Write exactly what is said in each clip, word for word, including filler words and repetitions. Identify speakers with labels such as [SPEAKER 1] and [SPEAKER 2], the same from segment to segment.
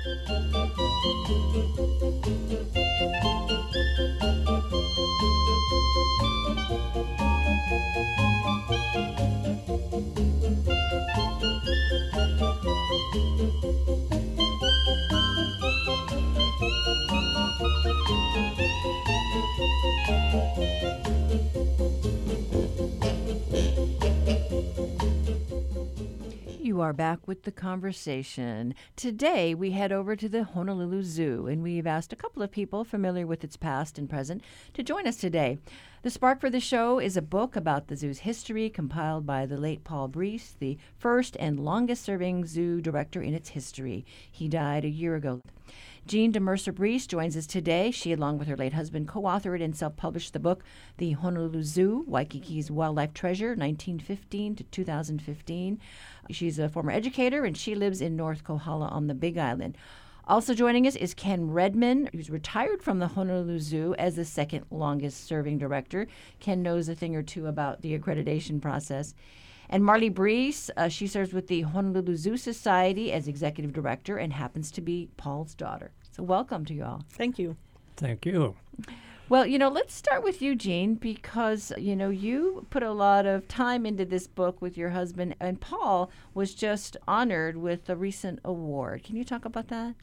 [SPEAKER 1] You are back with the conversation. Today, we head over to the Honolulu Zoo, and we've asked a couple of people familiar with its past and present to join us today. The spark for the show is a book about the zoo's history compiled by the late Paul Breese, the first and longest-serving zoo director in its history. He died a year ago. Jean DeMercer Breese joins us today. She, along with her late husband, co-authored and self-published the book, The Honolulu Zoo, Waikiki's Wildlife Treasure, nineteen fifteen to two thousand fifteen. She's a former educator, and she lives in North Kohala on the Big Island. Also joining us is Ken Redman, who's retired from the Honolulu Zoo as the second longest-serving director. Ken knows a thing or two about the accreditation process. And Marley Breese, uh, she serves with the Honolulu Zoo Society as executive director and happens to be Paul's daughter. So welcome to you all.
[SPEAKER 2] Thank you.
[SPEAKER 3] Thank you.
[SPEAKER 1] Well, you know, let's start with you, Jean, because, you know, you put a lot of time into this book with your husband, and Paul was just honored with a recent award. Can you talk about that?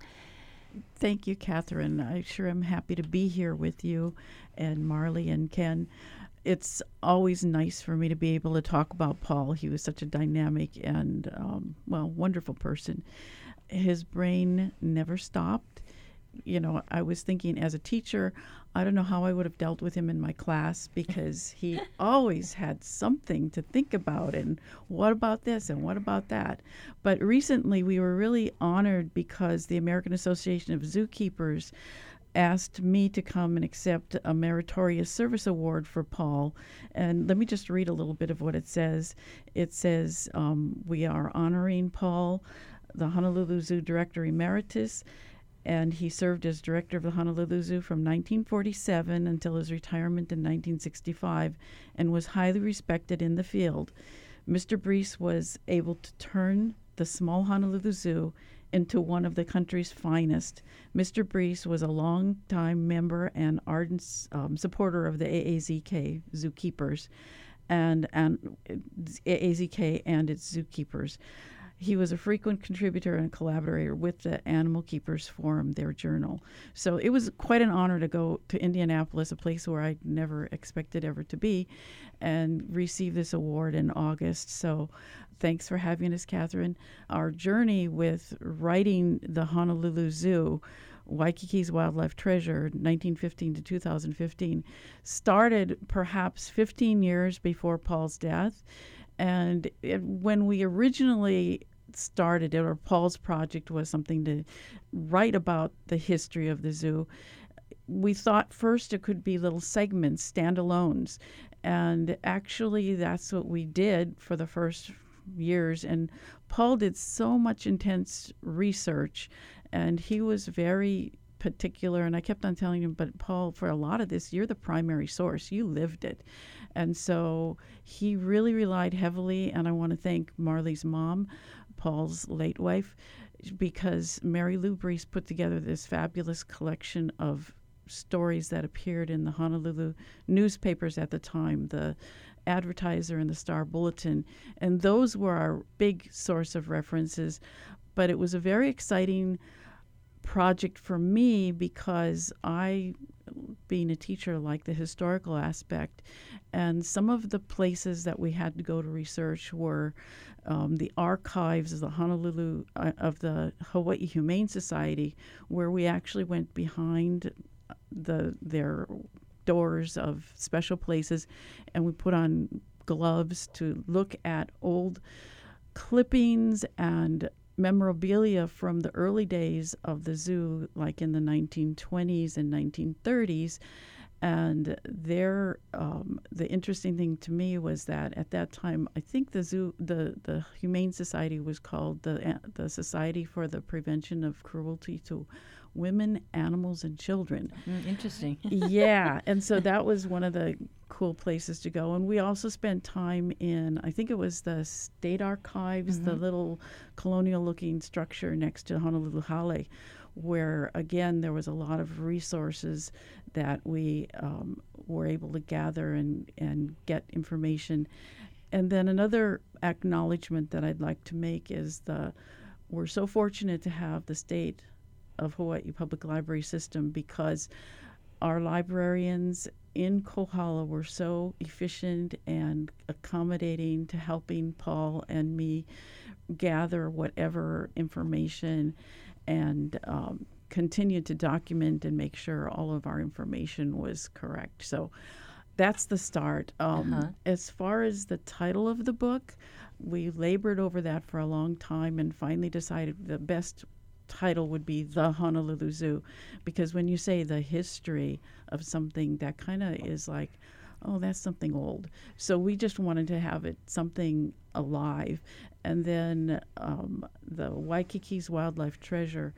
[SPEAKER 4] Thank you, Catherine. I sure am happy to be here with you and Marley and Ken. It's always nice for me to be able to talk about Paul. He was such a dynamic and, um, well, wonderful person. His brain never stopped. You know, I was thinking as a teacher, I don't know how I would have dealt with him in my class because he always had something to think about and what about this and what about that. But recently we were really honored because the American Association of Zookeepers asked me to come and accept a meritorious service award for Paul. And let me just read a little bit of what it says. It says, um, we are honoring Paul, the Honolulu Zoo Director Emeritus, and he served as director of the Honolulu Zoo from nineteen forty-seven until his retirement in nineteen sixty-five and was highly respected in the field. Mister Breese was able to turn the small Honolulu Zoo into one of the country's finest. Mister Breese was a long-time member and ardent um, supporter of the A A Z K Zookeepers and, and A A Z K and its zookeepers. He was a frequent contributor and collaborator with the Animal Keepers Forum, their journal. So it was quite an honor to go to Indianapolis, a place where I never expected ever to be, and receive this award in August. So thanks for having us, Catherine. Our journey with writing the Honolulu Zoo, Waikiki's Wildlife Treasure, nineteen fifteen to two thousand fifteen, started perhaps fifteen years before Paul's death. And it, when we originally started it, or Paul's project was something to write about the history of the zoo, we thought first it could be little segments, standalones. And actually, that's what we did for the first years. And Paul did so much intense research, and he was very particular. And I kept on telling him, but Paul, for a lot of this, you're the primary source. You lived it. And so he really relied heavily, and I want to thank Marley's mom, Paul's late wife, because Mary Lou Breese put together this fabulous collection of stories that appeared in the Honolulu newspapers at the time, the Advertiser and the Star Bulletin, and those were our big source of references. But it was a very exciting project for me because I, being a teacher, like the historical aspect, and some of the places that we had to go to research were um, the archives of the Honolulu uh, of the Hawaii Humane Society, where we actually went behind the their doors of special places, and we put on gloves to look at old clippings and memorabilia from the early days of the zoo, like in the nineteen twenties and nineteen thirties. And there, um, the interesting thing to me was that at that time, I think the zoo, the, the Humane Society was called the the Society for the Prevention of Cruelty to women, animals, and children.
[SPEAKER 1] Mm, interesting.
[SPEAKER 4] Yeah, and so that was one of the cool places to go. And we also spent time in, I think it was the State Archives, mm-hmm. the little colonial-looking structure next to Honolulu Hale, where, again, there was a lot of resources that we um, were able to gather and, and get information. And then another acknowledgement that I'd like to make is the we're so fortunate to have the State of Hawaii Public Library System, because our librarians in Kohala were so efficient and accommodating to helping Paul and me gather whatever information and um, continue to document and make sure all of our information was correct. So that's the start. Um, uh-huh. As far as the title of the book, we labored over that for a long time and finally decided the best title would be The Honolulu Zoo, because when you say the history of something, that kind of is like, oh, that's something old. So we just wanted to have it something alive. And then um, the Waikiki's Wildlife Treasure,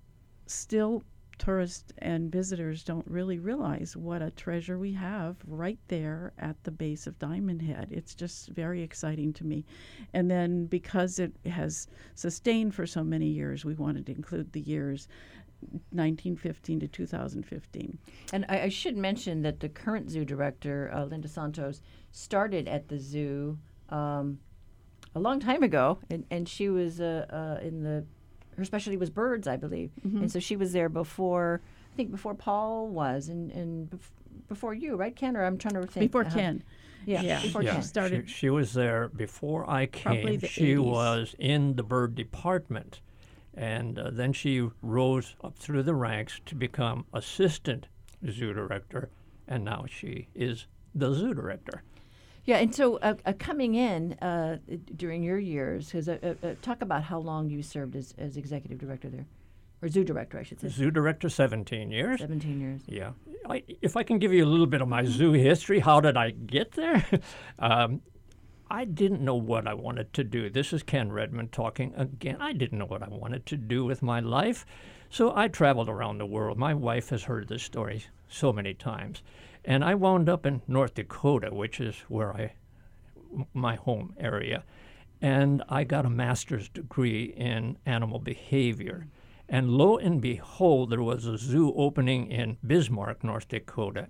[SPEAKER 4] still tourists and visitors don't really realize what a treasure we have right there at the base of Diamond Head. It's just very exciting to me. And then because it has sustained for so many years, we wanted to include the years nineteen fifteen to two thousand fifteen.
[SPEAKER 1] And I, I should mention that the current zoo director, uh, Linda Santos, started at the zoo um, a long time ago, and, and she was uh, uh, in the her specialty was birds, I believe. Mm-hmm. And so she was there before, I think before Paul was, and, and bef- before you, right, Ken? Or I'm trying to think.
[SPEAKER 4] Before
[SPEAKER 1] uh-huh.
[SPEAKER 4] Ken.
[SPEAKER 1] Yeah,
[SPEAKER 4] yeah.
[SPEAKER 1] before
[SPEAKER 2] yeah.
[SPEAKER 1] Ken.
[SPEAKER 4] Started.
[SPEAKER 2] She, she was there before I came.
[SPEAKER 4] The
[SPEAKER 2] she
[SPEAKER 4] eighties.
[SPEAKER 2] was in the bird department. And uh, then she rose up through the ranks to become assistant zoo director. And now she is the zoo director.
[SPEAKER 1] Yeah, and so uh, uh, coming in uh, during your years, because uh, uh, uh, talk about how long you served as, as executive director there, or zoo director, I should say.
[SPEAKER 2] Zoo director, seventeen years.
[SPEAKER 1] seventeen years.
[SPEAKER 2] Yeah. I, if I can give you a little bit of my zoo history, how did I get there? um, I didn't know what I wanted to do. This is Ken Redmond talking again. I didn't know what I wanted to do with my life, so I traveled around the world. My wife has heard this story so many times. And I wound up in North Dakota, which is where I, my home area. And I got a master's degree in animal behavior. And lo and behold, there was a zoo opening in Bismarck, North Dakota.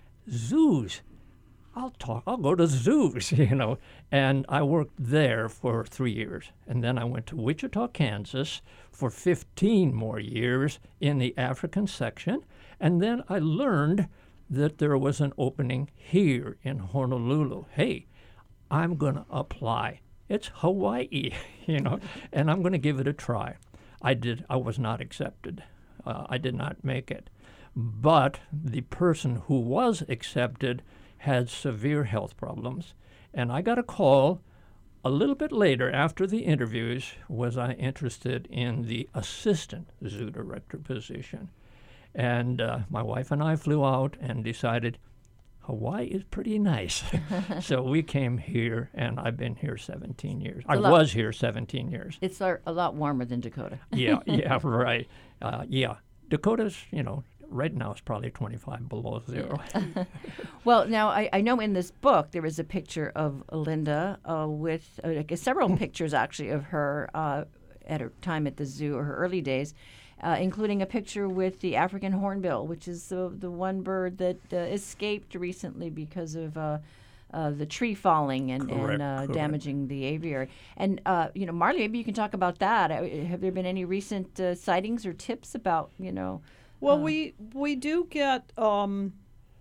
[SPEAKER 2] Zoos. I'll talk, I'll go to zoos, you know. And I worked there for three years. And then I went to Wichita, Kansas for fifteen more years in the African section. And then I learned that there was an opening here in Honolulu. Hey, I'm going to apply. It's Hawaii, you know, and I'm going to give it a try. I did. I was not accepted. Uh, I did not make it. But the person who was accepted had severe health problems, and I got a call a little bit later after the interviews, was I interested in the assistant zoo director position. And uh, my wife and I flew out and decided Hawaii is pretty nice. So we came here, and I've been here seventeen years. I
[SPEAKER 1] lot.
[SPEAKER 2] was here seventeen years.
[SPEAKER 1] It's a, a lot warmer than Dakota.
[SPEAKER 2] yeah, yeah, right. Uh, yeah, Dakota's, you know, right now it's probably twenty-five below zero.
[SPEAKER 1] Yeah. Well, now I, I know in this book there is a picture of Linda uh, with uh, I guess several pictures actually of her uh, at her time at the zoo or her early days. Uh, including a picture with the African hornbill, which is the the one bird that uh, escaped recently because of uh, uh, the tree falling and,
[SPEAKER 2] Correct,
[SPEAKER 1] and uh,
[SPEAKER 2] correct.
[SPEAKER 1] damaging the aviary. And, uh, you know, Marley, maybe you can talk about that. Uh, Have there been any recent uh, sightings or tips about, you know?
[SPEAKER 3] Well,
[SPEAKER 1] uh,
[SPEAKER 3] we we do get um,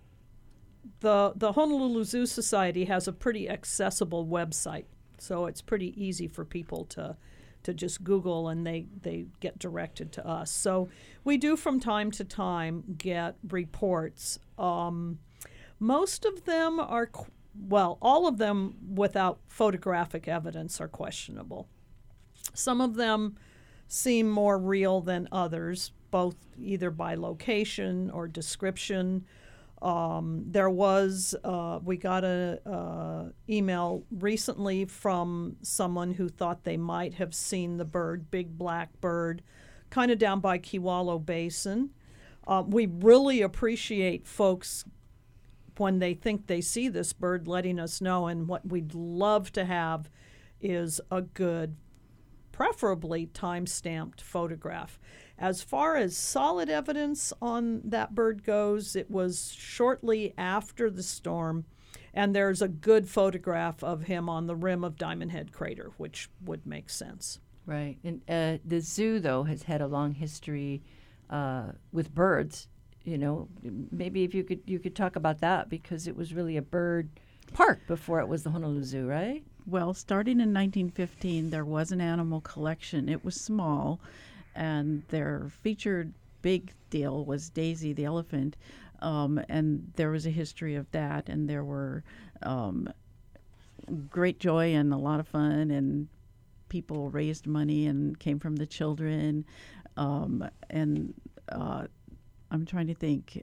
[SPEAKER 3] the the Honolulu Zoo Society has a pretty accessible website, so it's pretty easy for people to to just Google and they, they get directed to us. So we do from time to time get reports. Um, most of them are, qu- well, all of them without photographic evidence are questionable. Some of them seem more real than others, both either by location or description. Um, there was, uh, we got a uh, email recently from someone who thought they might have seen the bird, big black bird, kind of down by Kewalo Basin. Uh, we really appreciate folks when they think they see this bird letting us know, and what we'd love to have is a good, preferably time-stamped photograph. As far as solid evidence on that bird goes, it was shortly after the storm, and there's a good photograph of him on the rim of Diamond Head Crater, which would make sense.
[SPEAKER 1] Right. And uh, the zoo, though, has had a long history uh, with birds. You know, maybe if you could you could talk about that, because it was really a bird park before it was the Honolulu Zoo, right?
[SPEAKER 4] Well, starting in nineteen fifteen, there was an animal collection. It was small, and their featured big deal was Daisy the elephant, um, and there was a history of that, and there were um, great joy and a lot of fun, and people raised money and came from the children, um, and uh, I'm trying to think.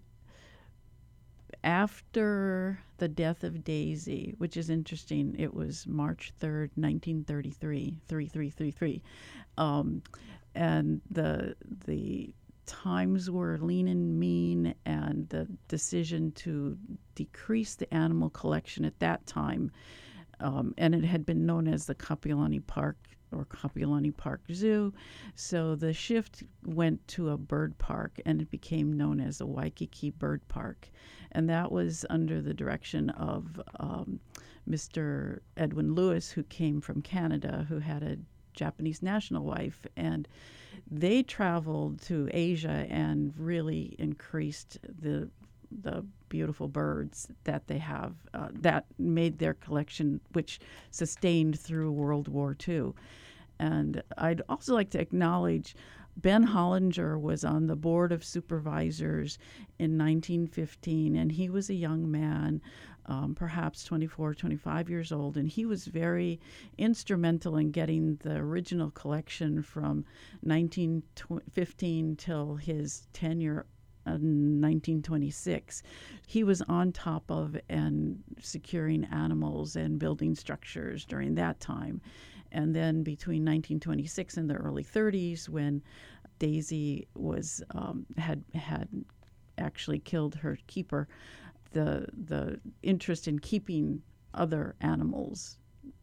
[SPEAKER 4] After the death of Daisy, which is interesting, it was March third, nineteen thirty-three, thirty-three, thirty-three, um, and the the times were lean and mean, and the decision to decrease the animal collection at that time, um, and it had been known as the Kapiolani Park or Kapiolani Park Zoo. So the shift went to a bird park, and it became known as the Waikiki Bird Park. And that was under the direction of um, Mister Edwin Lewis, who came from Canada, who had a Japanese national wife. And they traveled to Asia and really increased the the beautiful birds that they have, uh, that made their collection, which sustained through World War Two. And I'd also like to acknowledge Ben Hollinger was on the board of supervisors in nineteen fifteen, and he was a young man, um, perhaps twenty-four, twenty-five years old, and he was very instrumental in getting the original collection from nineteen fifteen till his tenure in nineteen twenty-six. He was on top of and securing animals and building structures during that time. And then between nineteen twenty-six and the early thirties, when Daisy was um, had had actually killed her keeper, the the interest in keeping other animals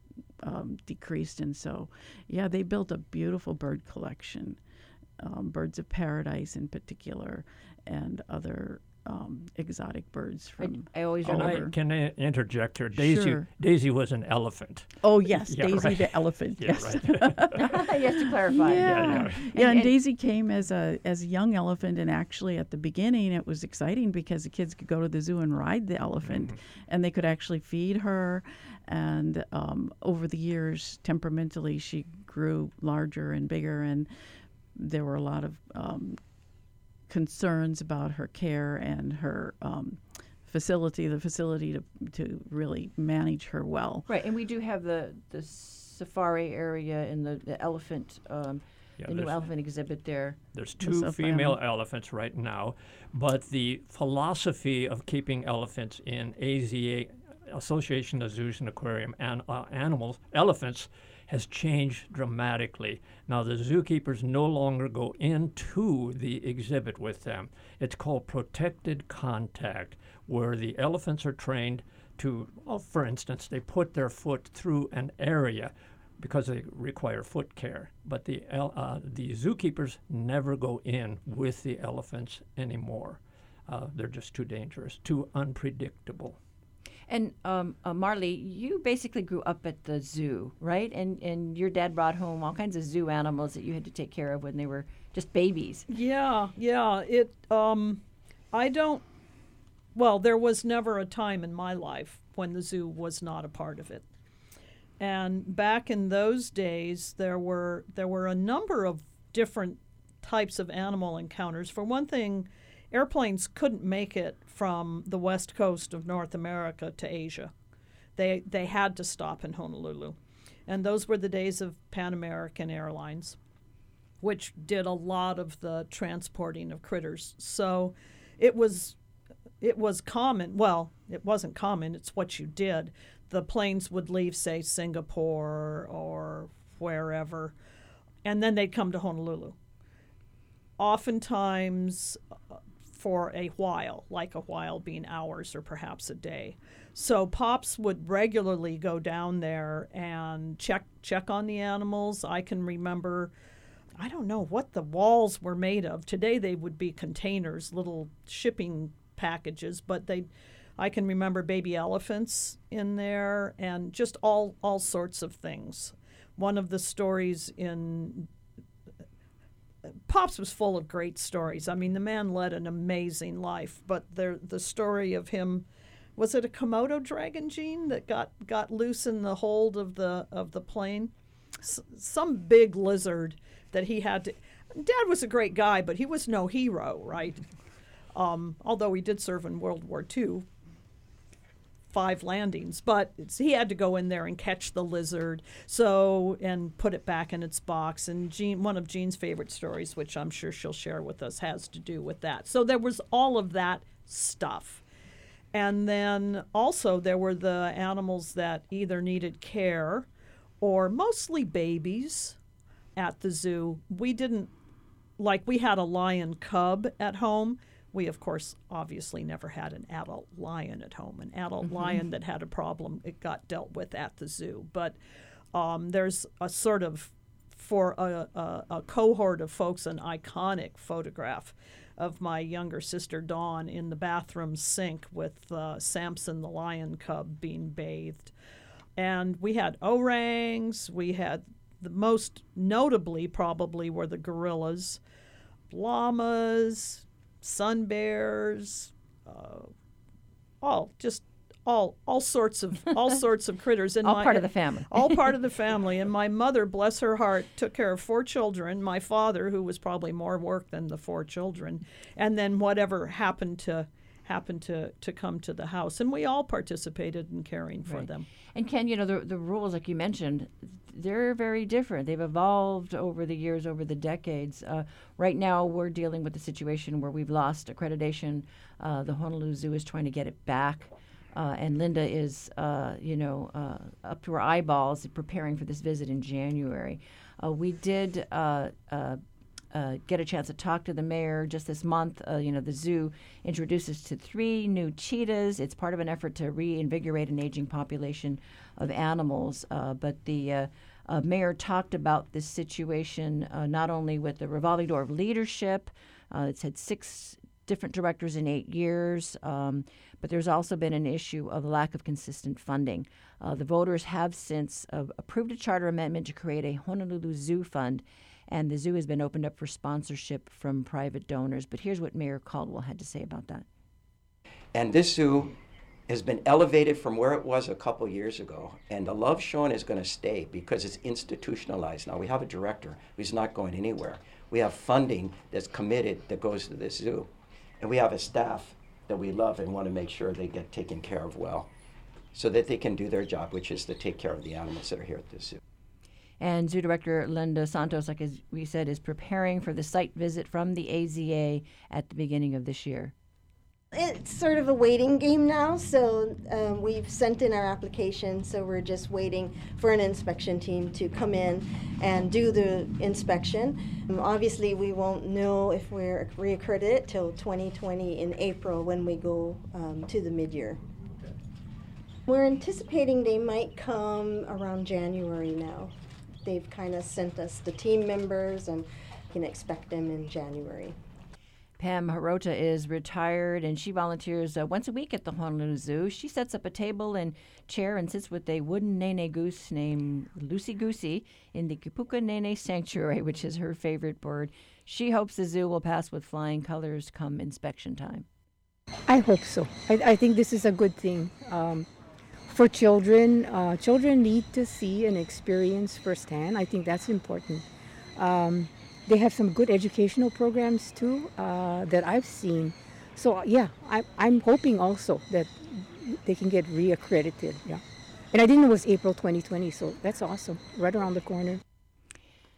[SPEAKER 4] um, decreased, and so yeah, they built a beautiful bird collection, um, birds of paradise in particular, and other um, exotic birds from
[SPEAKER 1] I, I always
[SPEAKER 4] all
[SPEAKER 2] Can I,
[SPEAKER 1] remember.
[SPEAKER 4] over.
[SPEAKER 2] can I interject here? Daisy
[SPEAKER 4] Sure.
[SPEAKER 2] Daisy was an elephant.
[SPEAKER 4] Oh yes,
[SPEAKER 2] Yeah,
[SPEAKER 4] Daisy
[SPEAKER 2] right.
[SPEAKER 4] the elephant.
[SPEAKER 2] Yeah,
[SPEAKER 4] Yes.
[SPEAKER 2] right.
[SPEAKER 1] Yes, to clarify.
[SPEAKER 4] Yeah,
[SPEAKER 2] Yeah,
[SPEAKER 4] yeah,
[SPEAKER 2] yeah.
[SPEAKER 4] and,
[SPEAKER 1] And-
[SPEAKER 4] Daisy came as a as a young elephant, and actually at the beginning it was exciting because the kids could go to the zoo and ride the elephant,
[SPEAKER 2] Mm-hmm.
[SPEAKER 4] and they could actually feed her. And um, over the years, temperamentally, she grew larger and bigger, and there were a lot of um, concerns about her care and her um, facility, the facility to to really manage her well.
[SPEAKER 1] Right, and we do have the the safari area and the, the elephant, um,
[SPEAKER 2] Yeah,
[SPEAKER 1] the new
[SPEAKER 2] there's-
[SPEAKER 1] elephant exhibit there.
[SPEAKER 2] There's
[SPEAKER 4] The
[SPEAKER 2] two
[SPEAKER 4] stuffed
[SPEAKER 2] female
[SPEAKER 4] animal.
[SPEAKER 2] elephants right now, but the philosophy of keeping elephants in A Z A, Association of Zoos and Aquarium, and uh, animals, elephants, has changed dramatically. Now the zookeepers no longer go into the exhibit with them. It's called protected contact, where the elephants are trained to, well, for instance, they put their foot through an area because they require foot care. But the el- uh, the zookeepers never go in with the elephants anymore. Uh, they're just too dangerous, too unpredictable.
[SPEAKER 1] And um, uh, Marley, you basically grew up at the zoo, right? And and your dad brought home all kinds of zoo animals that you had to take care of when they were just babies.
[SPEAKER 3] Yeah, yeah. It. Um, I don't. Well, there was never a time in my life when the zoo was not a part of it. And back in those days, there were there were a number of different types of animal encounters. For one thing, airplanes couldn't make it from the west coast of North America to Asia. They they had to stop in Honolulu. And those were the days of Pan American Airlines, which did a lot of the transporting of critters. So it was it was common. Well, it wasn't common. It's what you did. The planes would leave, say, Singapore or wherever, and then they'd come to Honolulu. oftentimes uh, for a while, like a while being hours or perhaps a day. So Pops would regularly go down there and check check on the animals. I can remember, I don't know what the walls were made of. Today they would be containers, little shipping packages, but they, I can remember baby elephants in there and just all all sorts of things. One of the stories in Pops was full of great stories. I mean, the man led an amazing life, but there the story of him, was it a Komodo dragon, Jean, that got, got loose in the hold of the of the plane? S- some big lizard that he had to. Dad was a great guy, but he was no hero, right? Um, although he did serve in World War Two, five landings, but it's, he had to go in there and catch the lizard, so and put it back in its box. And Jean, one of Jean's favorite stories, which I'm sure she'll share with us, has to do with that. So there was all of that stuff. And then also there were the animals that either needed care or mostly babies at the zoo. We didn't, like we had a lion cub at home. We, of course, obviously never had an adult lion at home. An adult mm-hmm. lion that had a problem, it got dealt with at the zoo. But um, there's a sort of, for a, a, a cohort of folks, an iconic photograph of my younger sister Dawn in the bathroom sink with uh, Samson the lion cub being bathed. And we had orangs. We had, the most notably probably were the gorillas, llamas, sun bears, uh, all just all all sorts of all sorts of critters. And
[SPEAKER 1] all
[SPEAKER 3] my,
[SPEAKER 1] part of the family.
[SPEAKER 3] all part of the family. And my mother, bless her heart, took care of four children. My father, who was probably more work than the four children, and then whatever happened to happened to to come to the house. And we all participated in caring for
[SPEAKER 1] right.
[SPEAKER 3] them.
[SPEAKER 1] And Ken, you know, the the rules, like you mentioned, they're very different. They've evolved over the years, over the decades. Uh, right now, we're dealing with a situation where we've lost accreditation. Uh, the Honolulu Zoo is trying to get it back. Uh, and Linda is, uh, you know, uh, up to her eyeballs preparing for this visit in January. Uh, we did uh, uh, uh, get a chance to talk to the mayor just this month. Uh, you know, the zoo introduces to three new cheetahs. It's part of an effort to reinvigorate an aging population of animals. Uh, but the uh, uh, mayor talked about this situation uh, not only with the revolving door of leadership. Uh, it's had six different directors in eight years, um, but there's also been an issue of lack of consistent funding. Uh, the voters have since uh, approved a charter amendment to create a Honolulu Zoo Fund, and the zoo has been opened up for sponsorship from private donors. But here's what Mayor Caldwell had to say about that.
[SPEAKER 5] And this zoo has been elevated from where it was a couple years ago, and the love shown is going to stay because it's institutionalized. Now we have a director who's not going anywhere. We have funding that's committed that goes to this zoo. And we have a staff that we love and want to make sure they get taken care of well so that they can do their job, which is to take care of the animals that are here at the zoo.
[SPEAKER 1] And Zoo Director Linda Santos, like as we said, is preparing for the site visit from the A Z A at the beginning of this year.
[SPEAKER 6] It's sort of a waiting game now, so um, we've sent in our application, so we're just waiting for an inspection team to come in and do the inspection. Um, obviously, we won't know if we're reaccredited till twenty twenty in April when we go um, to the mid-year. Okay. We're anticipating they might come around January now. They've kind of sent us the team members, and you can expect them in January.
[SPEAKER 1] Pam Hirota is retired, and she volunteers uh, once a week at the Honolulu Zoo. She sets up a table and chair and sits with a wooden nene goose named Lucy Goosey in the Kipuka Nene Sanctuary, which is her favorite bird. She hopes the zoo will pass with flying colors come inspection time.
[SPEAKER 7] I hope so. I, I think this is a good thing. Um, for children, uh, children need to see and experience firsthand. I think that's important. Um, They have some good educational programs too uh, that I've seen. So yeah, I, I'm hoping also that they can get reaccredited. Yeah, and I didn't know it was April twenty twenty, so that's awesome. Right around the corner.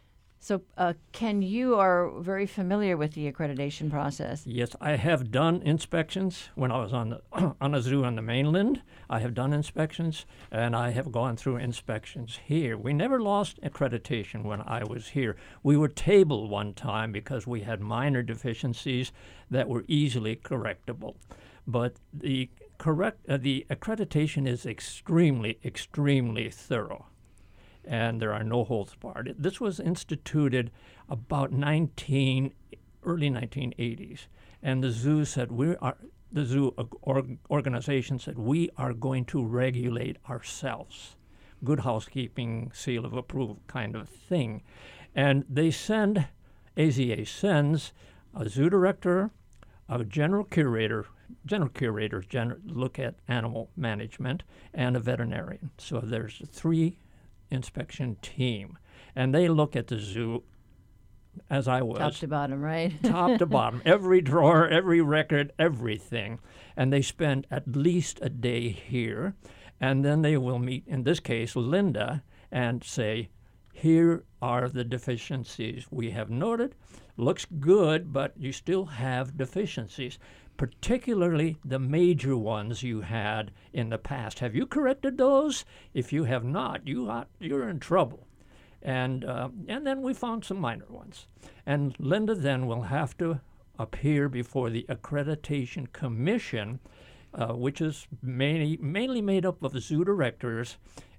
[SPEAKER 1] So, uh, Ken, you are very familiar with the accreditation process.
[SPEAKER 2] Yes, I have done inspections when I was on the on a zoo on the mainland. I have done inspections, and I have gone through inspections here. We never lost accreditation when I was here. We were tabled one time because we had minor deficiencies that were easily correctable. But the correct uh, the accreditation is extremely, extremely thorough, and there are no holds barred. This was instituted about nineteen early nineteen eighties, and the zoo said we are the zoo org- organization said we are going to regulate ourselves, good housekeeping, seal of approval kind of thing, and they send A Z A sends a zoo director, a general curator. General curators gener- look at animal management, and a veterinarian. So there's a three inspection team, and they look at the zoo as I was.
[SPEAKER 1] Top to bottom, right?
[SPEAKER 2] Top to bottom, every drawer, every record, everything. And they spend at least a day here, and then they will meet, in this case, Linda, and say, here are the deficiencies we have noted. Looks good, but you still have deficiencies, particularly the major ones you had in the past. Have you corrected those? If you have not, you are, you're in trouble. And uh, and then we found some minor ones. And Linda then will have to appear before the Accreditation Commission, uh, which is mainly, mainly made up of zoo directors,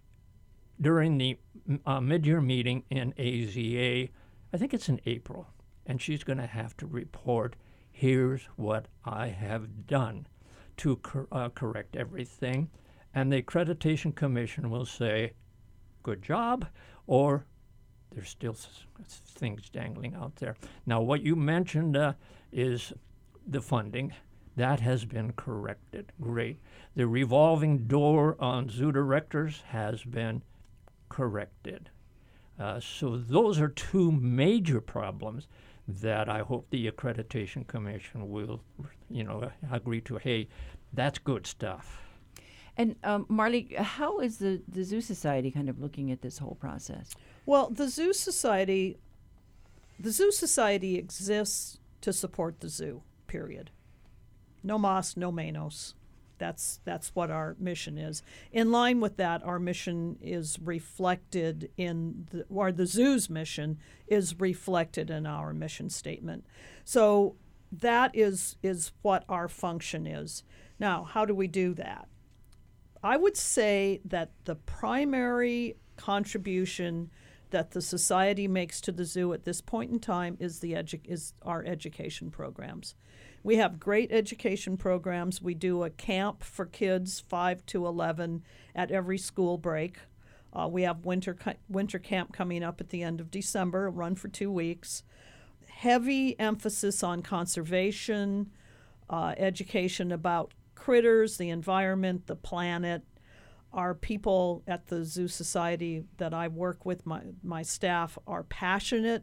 [SPEAKER 2] during the uh, mid-year meeting in A Z A. I think it's in April. And she's going to have to report, here's what I have done to cor- uh, correct everything. And the Accreditation Commission will say, good job, or there's still s- things dangling out there. Now, what you mentioned uh, is the funding. That has been corrected. Great. The revolving door on zoo directors has been corrected. Uh, so those are two major problems that I hope the Accreditation Commission will, you know, agree to. Hey, that's good stuff.
[SPEAKER 1] And um, Marley, how is the, the Zoo Society kind of looking at this whole process?
[SPEAKER 3] Well, the Zoo Society, the Zoo Society exists to support the zoo, period. No mas, no menos. That's that's what our mission is. In line with that, our mission is reflected in the, or the zoo's mission is reflected in our mission statement. So that is is what our function is. Now, how do we do that? I would say that the primary contribution that the society makes to the zoo at this point in time is the edu- is our education programs. We have great education programs. We do a camp for kids five to eleven at every school break. Uh, we have winter ca- winter camp coming up at the end of December, run for two weeks. Heavy emphasis on conservation, uh, education about critters, the environment, the planet. Our people at the Zoo Society that I work with, my, my staff, are passionate,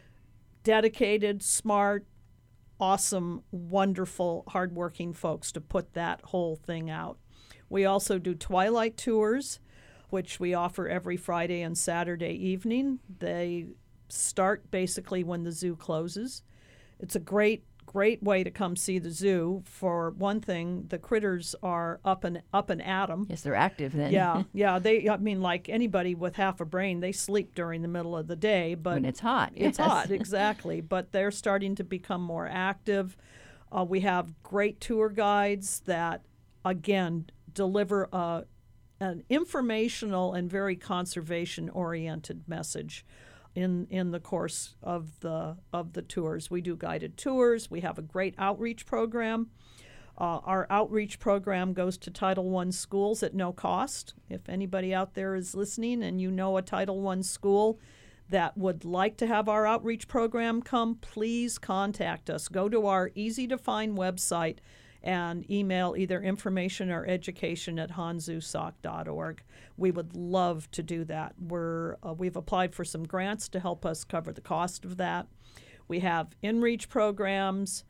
[SPEAKER 3] dedicated, smart, awesome, wonderful, hardworking folks to put that whole thing out. We also do twilight tours, which we offer every Friday and Saturday evening. They start basically when the zoo closes. It's a great, great way to come see the zoo. For one thing, the critters are up and up and at 'em.
[SPEAKER 1] Yes, they're active then.
[SPEAKER 3] Yeah, yeah. They, I mean, like anybody with half a brain, they sleep during the middle of the day, but
[SPEAKER 1] when it's hot.
[SPEAKER 3] it's
[SPEAKER 1] yes.
[SPEAKER 3] hot, exactly. But they're starting to become more active. Uh, we have great tour guides that, again, deliver a, an informational and very conservation-oriented message in in the course of the of the tours. We do guided tours. We have a great outreach program. Uh, our outreach program goes to Title One schools at no cost. If anybody out there is listening and you know a Title One school that would like to have our outreach program come, please contact us. Go to our easy-to-find website and email either information or education at hanzusoc dot org. We would love to do that. We're, uh, we've applied for some grants to help us cover the cost of that. We have in-reach programs.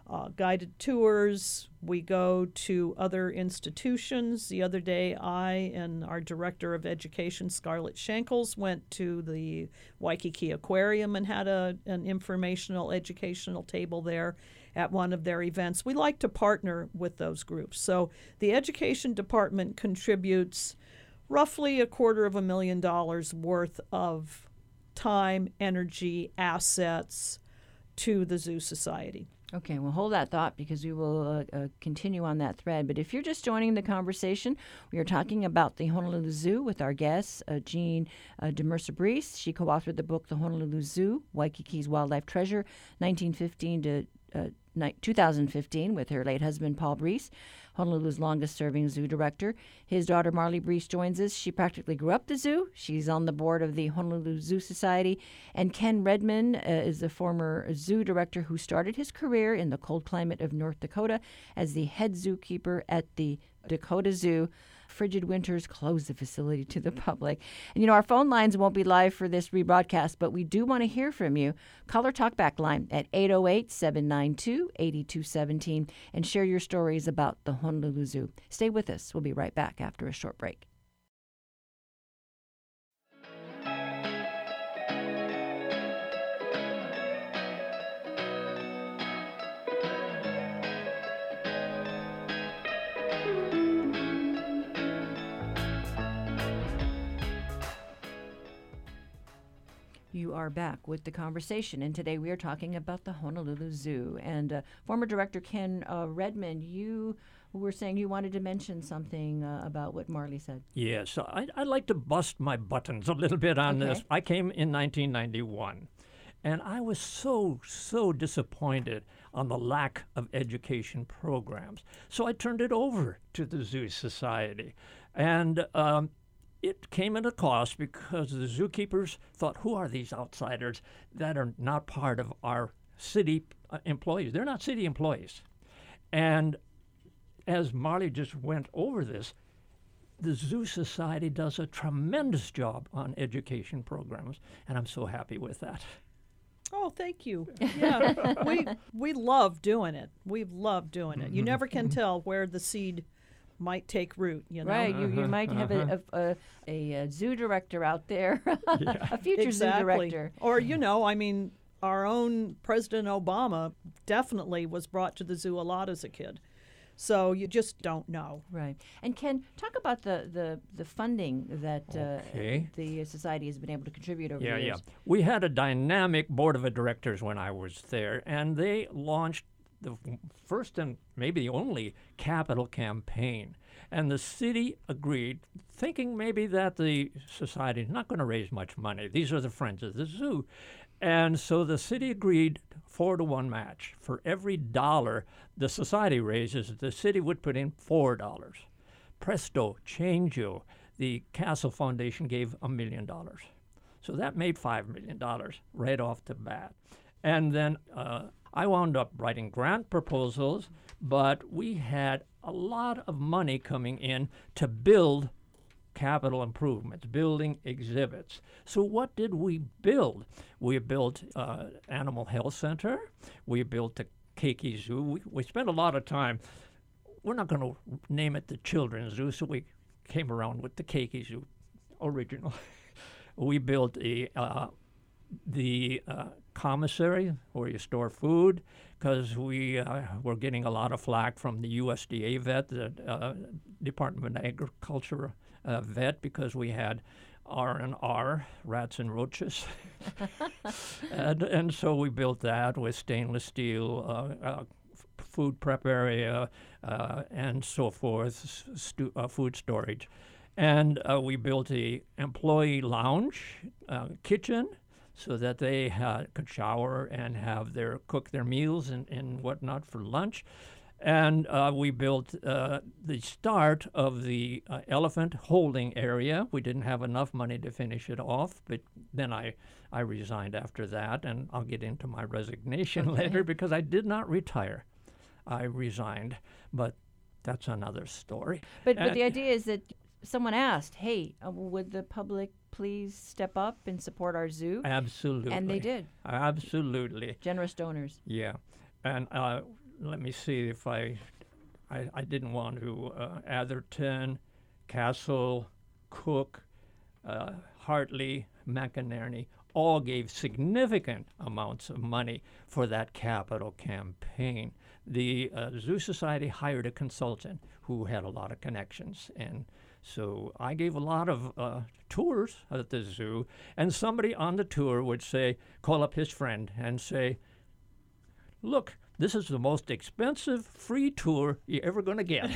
[SPEAKER 3] uh, guided tours. We go to other institutions. The other day, I and our Director of Education, Scarlett Shankles, went to the Waikiki Aquarium and had a, an informational, educational table there at one of their events. We like to partner with those groups. So the Education Department contributes roughly a quarter of a million dollars worth of time, energy, assets to the Zoo Society.
[SPEAKER 1] Okay, well, hold that thought because we will uh, uh, continue on that thread. But if you're just joining the conversation, we are talking about the Honolulu Zoo with our guest, uh, Jean uh, Demersa-Breese. She co-authored the book, The Honolulu Zoo, Waikiki's Wildlife Treasure, nineteen fifteen to uh, ni- two thousand fifteen, with her late husband, Paul Breese, Honolulu's longest-serving zoo director. His daughter, Marley Breese, joins us. She practically grew up the zoo. She's on the board of the Honolulu Zoo Society. And Ken Redmond uh, is the former zoo director who started his career in the cold climate of North Dakota as the head zookeeper at the Dakota Zoo. Frigid winters close the facility to the public. And, you know, our phone lines won't be live for this rebroadcast, but we do want to hear from you. Call our talkback line at eight oh eight, seven nine two, eight two one seven and share your stories about the Honolulu Zoo. Stay with us. We'll be right back after a short break. You are back with the conversation, and today we are talking about the Honolulu Zoo. And uh, former director Ken uh, Redmond, you were saying you wanted to mention something uh, about what Marley said.
[SPEAKER 2] Yes, I'd, I'd like to bust my buttons a little bit on
[SPEAKER 1] Okay.
[SPEAKER 2] this. I came in nineteen ninety-one, and I was so, so disappointed on the lack of education programs. So I turned it over to the Zoo Society. And um, it came at a cost because the zookeepers thought, who are these outsiders that are not part of our city uh, employees? They're not city employees. And as Marley just went over this, the Zoo Society does a tremendous job on education programs, and I'm so happy with that.
[SPEAKER 3] Oh, thank you. Yeah, we we love doing it. We love doing it. You never can tell where the seed might take root, you know.
[SPEAKER 1] Right, you, you might have a, a, a, a zoo director out there, a future
[SPEAKER 3] Exactly.
[SPEAKER 1] zoo director.
[SPEAKER 3] Or, you know, I mean, our own President Obama definitely was brought to the zoo a lot as a kid. So you just don't know.
[SPEAKER 1] Right. And Ken, talk about the, the, the funding that
[SPEAKER 2] Okay.
[SPEAKER 1] uh, the society has been able to contribute over
[SPEAKER 2] Yeah,
[SPEAKER 1] the
[SPEAKER 2] yeah.
[SPEAKER 1] years.
[SPEAKER 2] We had a dynamic board of directors when I was there, and they launched the f- first and maybe the only capital campaign. And the city agreed, thinking maybe that the society is not going to raise much money. These are the friends of the zoo. And so the city agreed four to one match. For every dollar the society raises, the city would put in four dollars. Presto, changeo, the Castle Foundation gave a million dollars. So that made five million dollars right off the bat. And then uh, I wound up writing grant proposals, but we had a lot of money coming in to build capital improvements, building exhibits. So what did we build? We built uh, Animal Health Center. We built the Keiki Zoo. We, we spent a lot of time. We're not going to name it the Children's Zoo, so we came around with the Keiki Zoo original. We built a uh, the uh, commissary where you store food, because we uh, were getting a lot of flack from the U S D A vet, the uh, Department of Agriculture uh, vet, because we had R and R, rats and roaches. and, and so we built that with stainless steel, uh, uh, f- food prep area, uh, and so forth, stu- uh, food storage. And uh, we built a employee lounge, uh, kitchen, so that they uh, could shower and have their cook their meals and, and whatnot for lunch. And uh, we built uh, the start of the uh, elephant holding area. We didn't have enough money to finish it off, but then I, I resigned after that, and I'll get into my resignation
[SPEAKER 1] Okay.
[SPEAKER 2] later because I did not retire. I resigned, but that's another story.
[SPEAKER 1] But, but
[SPEAKER 2] And-
[SPEAKER 1] the idea is that someone asked, hey, uh, would the public please step up and support our zoo?
[SPEAKER 2] Absolutely.
[SPEAKER 1] And they did.
[SPEAKER 2] Absolutely.
[SPEAKER 1] Generous donors.
[SPEAKER 2] Yeah. And uh, let me see if I, I, I didn't want to, uh, Atherton, Castle, Cook, uh, Hartley, McInerney, all gave significant amounts of money for that capital campaign. The uh, Zoo Society hired a consultant who had a lot of connections, and so I gave a lot of uh, tours at the zoo, and somebody on the tour would say, call up his friend and say, look, this is the most expensive free tour you're ever going to get.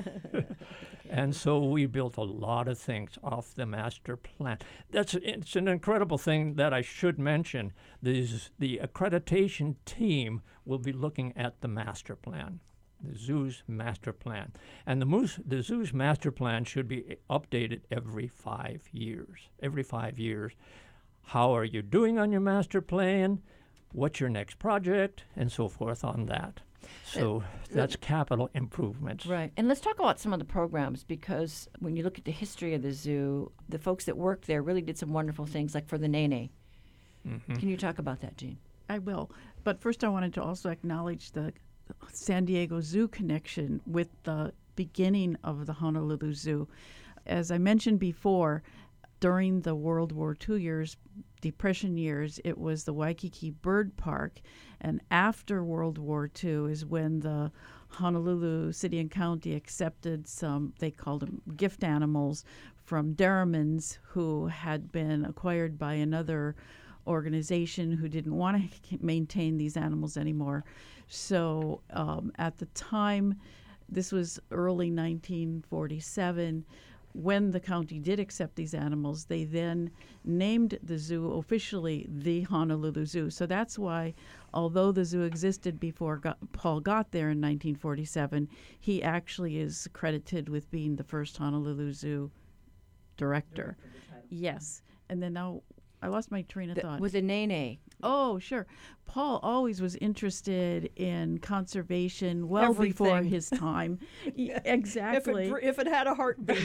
[SPEAKER 2] And so we built a lot of things off the master plan. That's it's an incredible thing that I should mention. These, the accreditation team will be looking at the master plan, the zoo's master plan. And the, moose, the zoo's master plan should be updated every five years. Every five years. How are you doing on your master plan? What's your next project, and so forth on that. So uh, that's capital improvements.
[SPEAKER 1] Right. And let's talk about some of the programs, because when you look at the history of the zoo, the folks that worked there really did some wonderful things, like for the Nene. Mm-hmm. Can you talk about that, Jean?
[SPEAKER 4] I will. But first I wanted to also acknowledge the San Diego Zoo connection with the beginning of the Honolulu Zoo. As I mentioned before, during the World War Two years, Depression years, it was the Waikiki Bird Park. And after World War Two is when the Honolulu City and County accepted some, they called them gift animals, from Derrimans who had been acquired by another organization who didn't want to maintain these animals anymore. So um, at the time, this was early nineteen forty-seven, when the county did accept these animals, they then named the zoo officially the Honolulu Zoo. So that's why, although the zoo existed before got, Paul got there in nineteen forty-seven, he actually is credited with being the first Honolulu Zoo director. Yes. And then now I lost my train of
[SPEAKER 1] The,
[SPEAKER 4] thought.
[SPEAKER 1] with the Nene.
[SPEAKER 4] Oh, sure. Paul always was interested in conservation well
[SPEAKER 3] Everything.
[SPEAKER 4] before his time. Y- exactly.
[SPEAKER 3] If it, if it had a heartbeat.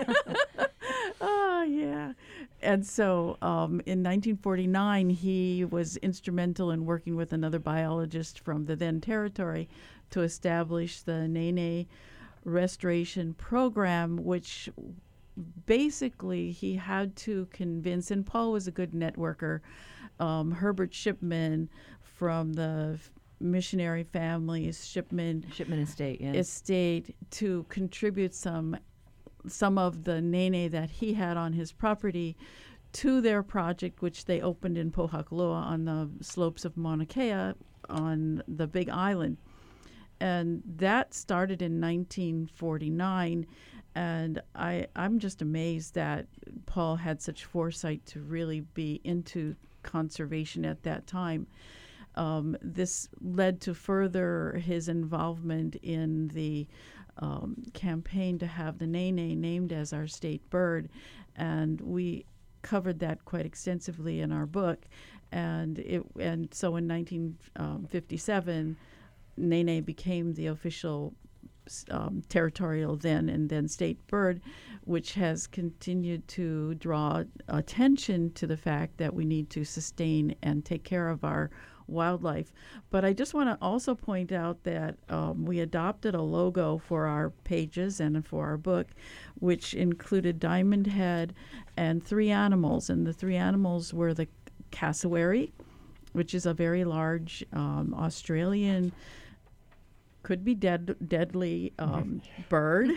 [SPEAKER 4] Oh, yeah. And so um, in nineteen forty-nine, he was instrumental in working with another biologist from the then territory to establish the Nene Restoration Program, which basically he had to convince, and Paul was a good networker, um, Herbert Shipman from the f- missionary families, Shipman
[SPEAKER 1] Shipman Estate, yes.
[SPEAKER 4] Estate, to contribute some some of the Nene that he had on his property to their project, which they opened in Pohakuloa on the slopes of Mauna Kea on the Big Island. And that started in nineteen forty-nine. And I, I'm just amazed that Paul had such foresight to really be into conservation at that time. Um, this led to further his involvement in the um, campaign to have the Nene named as our state bird. And we covered that quite extensively in our book. And it and so in nineteen fifty-seven, Nene became the official Um, territorial then and then state bird, which has continued to draw attention to the fact that we need to sustain and take care of our wildlife. But I just want to also point out that um, we adopted a logo for our pages and for our book, which included Diamond Head and three animals. And the three animals were the cassowary, which is a very large um, Australian, could be dead, deadly um, bird,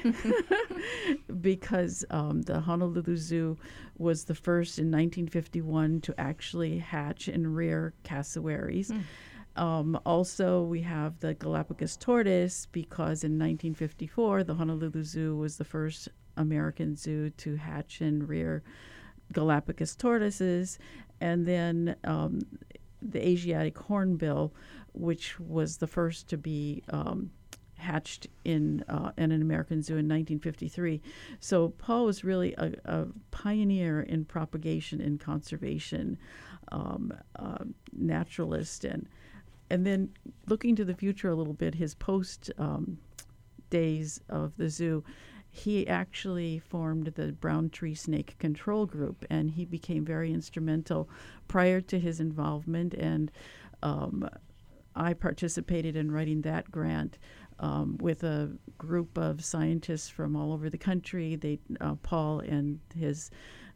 [SPEAKER 4] because um, the Honolulu Zoo was the first in nineteen fifty-one to actually hatch and rear cassowaries. Mm. Um, also, we have the Galapagos tortoise, because in nineteen fifty-four, the Honolulu Zoo was the first American zoo to hatch and rear Galapagos tortoises. And then um, the Asiatic hornbill, which was the first to be um, hatched in, uh, in an American zoo in nineteen fifty-three. So Paul was really a, a pioneer in propagation and conservation, um, uh, naturalist. And and then looking to the future a little bit, his post um, days of the zoo, he actually formed the Brown Tree Snake Control Group, and he became very instrumental prior to his involvement. And um, I participated in writing that grant um, with a group of scientists from all over the country. They, uh, Paul and his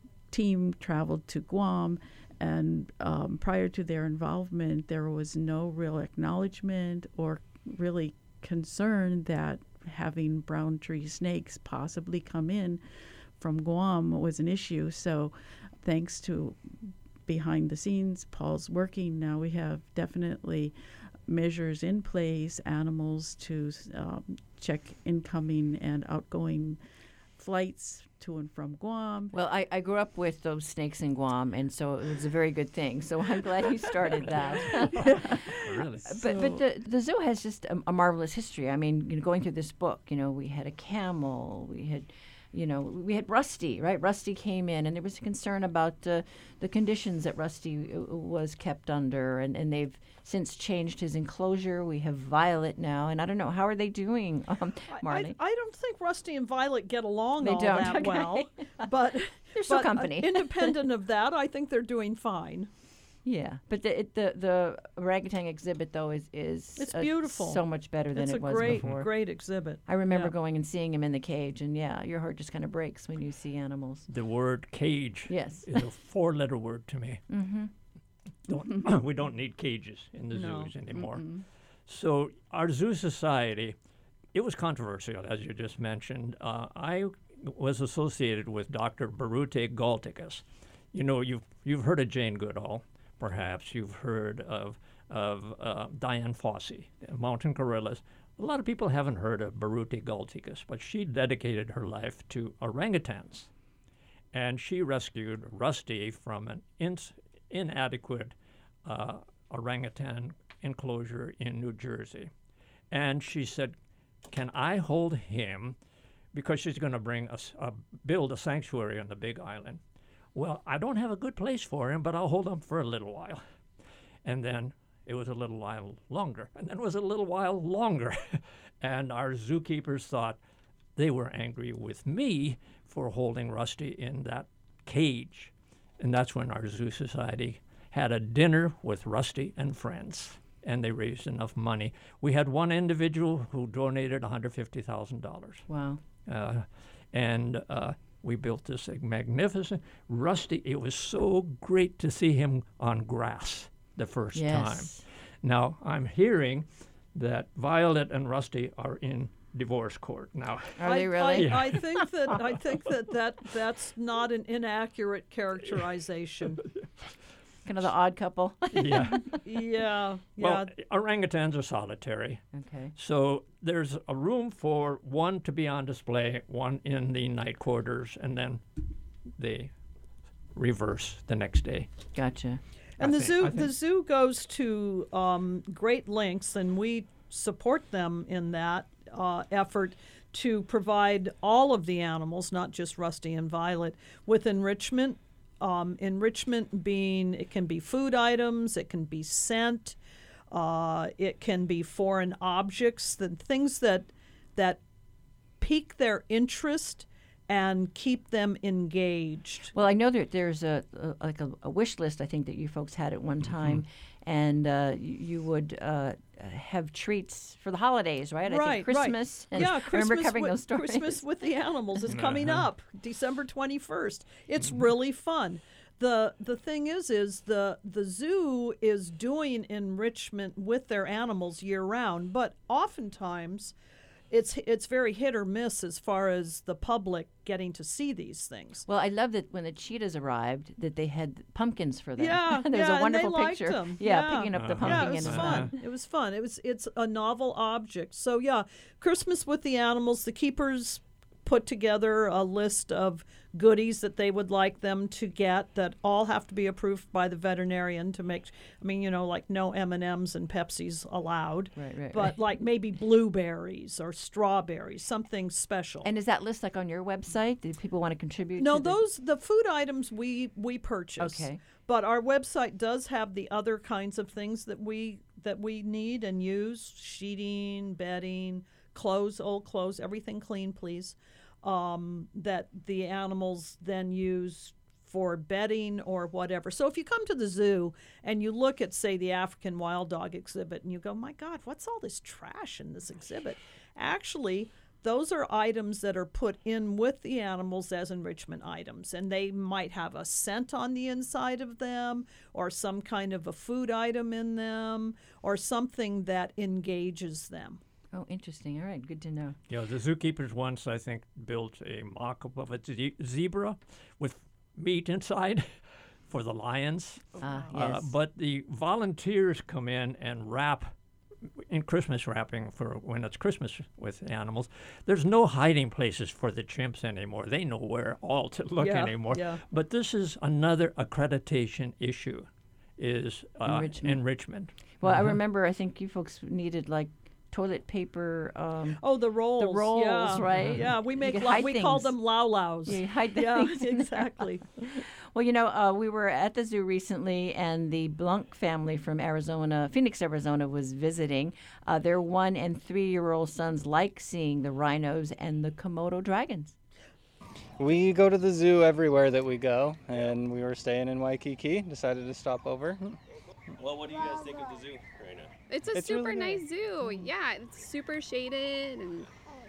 [SPEAKER 4] team traveled to Guam, and um, prior to their involvement, there was no real acknowledgement or really concern that having brown tree snakes possibly come in from Guam was an issue. So thanks to behind the scenes, Paul's working. Now we have definitely measures in place, animals to um, check incoming and outgoing flights to and from Guam.
[SPEAKER 1] Well, I, I grew up with those snakes in Guam, and so it was a very good thing. So I'm glad you started that.
[SPEAKER 2] Really?
[SPEAKER 1] But but the, the zoo has just a, a marvelous history. I mean, you know, going through this book, you know, we had a camel, we had, you know, we had Rusty, right? Rusty came in, and there was a concern about uh, the conditions that Rusty uh, was kept under, and, and they've since changed his enclosure. We have Violet now, and I don't know, how are they doing, um, Marley?
[SPEAKER 3] I, I don't think Rusty and Violet get along
[SPEAKER 1] They
[SPEAKER 3] all
[SPEAKER 1] don't,
[SPEAKER 3] that
[SPEAKER 1] okay.
[SPEAKER 3] well, but
[SPEAKER 1] They're still
[SPEAKER 3] but, uh,
[SPEAKER 1] company.
[SPEAKER 3] independent of that, I think they're doing fine.
[SPEAKER 1] Yeah, but the it, the the orangutan exhibit though is is
[SPEAKER 3] It's
[SPEAKER 1] uh,
[SPEAKER 3] beautiful.
[SPEAKER 1] so much better than
[SPEAKER 3] It's
[SPEAKER 1] it
[SPEAKER 3] a
[SPEAKER 1] was
[SPEAKER 3] great,
[SPEAKER 1] before.
[SPEAKER 3] great exhibit.
[SPEAKER 1] I remember
[SPEAKER 3] Yeah.
[SPEAKER 1] going and seeing him in the cage, and yeah, your heart just kind of breaks when you see animals.
[SPEAKER 2] The word cage
[SPEAKER 1] Yes.
[SPEAKER 2] is a four-letter word to me.
[SPEAKER 1] Mm-hmm.
[SPEAKER 2] Don't, we don't need cages in the
[SPEAKER 3] No.
[SPEAKER 2] zoos anymore. So our zoo society, it was controversial, as you just mentioned. Uh, I was associated with Doctor Barute Galticus. You know, you've you've heard of Jane Goodall, perhaps. You've heard of of uh, Diane Fossey, mountain gorillas. A lot of people haven't heard of Barute Galticus, but she dedicated her life to orangutans, and she rescued Rusty from an ins- inadequate uh, orangutan enclosure in New Jersey. And she said, can I hold him, because she's going to bring us a, build a sanctuary on the Big Island. Well, I don't have a good place for him, but I'll hold him for a little while. And then it was a little while longer, and then it was a little while longer. And our zookeepers thought they were angry with me for holding Rusty in that cage. And that's when our zoo society had a dinner with Rusty and friends, and they raised enough money. We had one individual who donated one hundred fifty thousand dollars.
[SPEAKER 1] Wow.
[SPEAKER 2] Uh, and uh, we built this magnificent Rusty. It was so great to see him on grass the first
[SPEAKER 1] Yes.
[SPEAKER 2] time. Now, I'm hearing that Violet and Rusty are in divorce court now.
[SPEAKER 1] Are
[SPEAKER 3] I,
[SPEAKER 1] they really?
[SPEAKER 3] I, I think that I think that, that that's not an inaccurate characterization.
[SPEAKER 1] Kind of the odd couple.
[SPEAKER 2] Yeah.
[SPEAKER 3] Yeah, yeah.
[SPEAKER 2] Well, orangutans are solitary.
[SPEAKER 1] Okay.
[SPEAKER 2] So there's a room for one to be on display, one in the night quarters, and then they reverse the next day.
[SPEAKER 1] Gotcha.
[SPEAKER 3] And
[SPEAKER 2] I
[SPEAKER 3] the
[SPEAKER 2] think-
[SPEAKER 3] zoo
[SPEAKER 2] I think-
[SPEAKER 3] the zoo goes to um, great lengths, and we support them in that uh, effort to provide all of the animals, not just Rusty and Violet, with enrichment. Um, enrichment being, it can be food items, it can be scent, uh, it can be foreign objects, the things that that pique their interest and keep them engaged.
[SPEAKER 1] Well, I know that there's a, a like a, a wish list. I think that you folks had at one time, and uh, you, you would uh, have treats for the holidays, right? I
[SPEAKER 3] Right,
[SPEAKER 1] think Christmas.
[SPEAKER 3] right.
[SPEAKER 1] And
[SPEAKER 3] Yeah,
[SPEAKER 1] I
[SPEAKER 3] Christmas
[SPEAKER 1] remember covering
[SPEAKER 3] with,
[SPEAKER 1] those stories.
[SPEAKER 3] Christmas with the animals is coming
[SPEAKER 2] Uh-huh.
[SPEAKER 3] up, December twenty-first. It's really fun. The the thing is is the the zoo is doing enrichment with their animals year round, but oftentimes it's it's very hit or miss as far as the public getting to see these things.
[SPEAKER 1] Well, I love that when the cheetahs arrived, that they had pumpkins for them.
[SPEAKER 3] Yeah,
[SPEAKER 1] there was
[SPEAKER 3] yeah,
[SPEAKER 1] a wonderful
[SPEAKER 3] and they liked
[SPEAKER 1] picture.
[SPEAKER 3] them.
[SPEAKER 1] Yeah,
[SPEAKER 3] Yeah.
[SPEAKER 1] picking up the
[SPEAKER 2] Uh-huh.
[SPEAKER 1] pumpkin
[SPEAKER 3] Yeah, it was
[SPEAKER 1] in his
[SPEAKER 3] fun.
[SPEAKER 1] mouth.
[SPEAKER 3] It was fun. It was it's a novel object. So yeah, Christmas with the animals. The keepers put together a list of goodies that they would like them to get that all have to be approved by the veterinarian to make. I mean, you know, like no M and M's and Pepsis allowed.
[SPEAKER 1] Right, right,
[SPEAKER 3] But
[SPEAKER 1] right.
[SPEAKER 3] like maybe blueberries or strawberries, something special.
[SPEAKER 1] And is that list like on your website? Do people want to contribute?
[SPEAKER 3] No,
[SPEAKER 1] to the-
[SPEAKER 3] those the food items we we purchase.
[SPEAKER 1] Okay.
[SPEAKER 3] But our website does have the other kinds of things that we that we need and use: sheeting, bedding, clothes, old clothes, everything clean, please. Um, that the animals then use for bedding or whatever. So if you come to the zoo and you look at, say, the African wild dog exhibit and you go, my God, what's all this trash in this exhibit? Actually, those are items that are put in with the animals as enrichment items, and they might have a scent on the inside of them or some kind of a food item in them or something that engages them.
[SPEAKER 1] Oh, interesting. All right, good to know.
[SPEAKER 2] You know, the zookeepers once, I think, built a mock-up of a ze- zebra with meat inside for the lions.
[SPEAKER 1] Ah,
[SPEAKER 2] Uh,
[SPEAKER 1] yes.
[SPEAKER 2] but the volunteers come in and wrap in Christmas wrapping for when it's Christmas with animals. There's no hiding places for the chimps anymore. They know where all to look
[SPEAKER 3] Yeah,
[SPEAKER 2] anymore.
[SPEAKER 3] yeah.
[SPEAKER 2] But this is another accreditation issue, is uh,
[SPEAKER 1] Enrichment.
[SPEAKER 2] enrichment.
[SPEAKER 1] Well, I remember, I think you folks needed like toilet paper. Um,
[SPEAKER 3] Oh, the rolls.
[SPEAKER 1] rolls,
[SPEAKER 3] yeah.
[SPEAKER 1] right?
[SPEAKER 3] Yeah, we
[SPEAKER 1] You
[SPEAKER 3] make
[SPEAKER 1] could
[SPEAKER 3] lo-
[SPEAKER 1] hide
[SPEAKER 3] we call
[SPEAKER 1] things.
[SPEAKER 3] them lau-laus.
[SPEAKER 1] you hide the
[SPEAKER 3] Yeah,
[SPEAKER 1] things in there.
[SPEAKER 3] exactly.
[SPEAKER 1] Well, you know, uh, we were at the zoo recently, and the Blunk family from Arizona, Phoenix, Arizona, was visiting. Uh, their one and three-year-old sons like seeing the rhinos and the Komodo dragons.
[SPEAKER 8] We go to the zoo everywhere that we go, and we were staying in Waikiki, decided to stop over.
[SPEAKER 9] Well, what do you guys think of the zoo right now?
[SPEAKER 10] It's a
[SPEAKER 8] It's
[SPEAKER 10] super
[SPEAKER 8] really
[SPEAKER 10] nice zoo. Yeah, it's super shaded and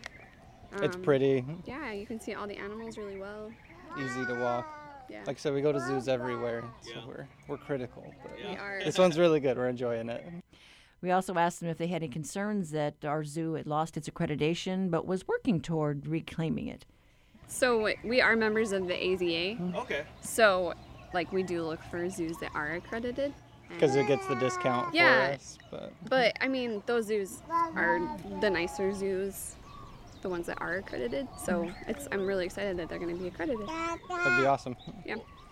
[SPEAKER 8] It's
[SPEAKER 10] um,
[SPEAKER 8] pretty,
[SPEAKER 10] Yeah, you can see all the animals really well.
[SPEAKER 8] easy to walk.
[SPEAKER 10] Yeah,
[SPEAKER 8] Like I said, we go to zoos everywhere, so
[SPEAKER 9] Yeah.
[SPEAKER 8] we're, we're critical. But
[SPEAKER 10] we are.
[SPEAKER 8] this one's really good, we're enjoying it.
[SPEAKER 1] We also asked them if they had any concerns that our zoo had lost its accreditation, but was working toward reclaiming it.
[SPEAKER 10] So we are members of the A Z A.
[SPEAKER 9] Okay.
[SPEAKER 10] So, like, we do look for zoos that are accredited.
[SPEAKER 8] Because it gets the discount
[SPEAKER 10] Yeah.
[SPEAKER 8] for us. But
[SPEAKER 10] But I mean, those zoos are the nicer zoos, the ones that are accredited. So it's I'm really excited that they're going to be accredited.
[SPEAKER 8] that'd be awesome.
[SPEAKER 10] Yeah.